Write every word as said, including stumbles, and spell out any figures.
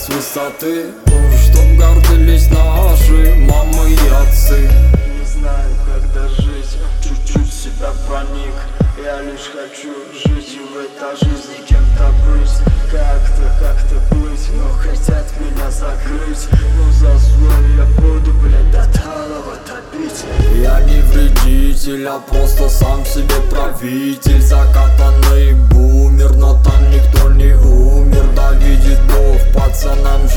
с высоты, чтоб гордились наши мамы и отцы. Не знаю, как дожить, чуть-чуть себя проник. Я лишь хочу жить в этой жизни, кем-то быть. Как-то, как-то быть, но хотят меня закрыть. Но за свой я буду, блядь, до талого топить. Я не вредитель, а просто сам себе правитель. Закатанный бумер, но там никто не умер. Да видит Бог, пацанам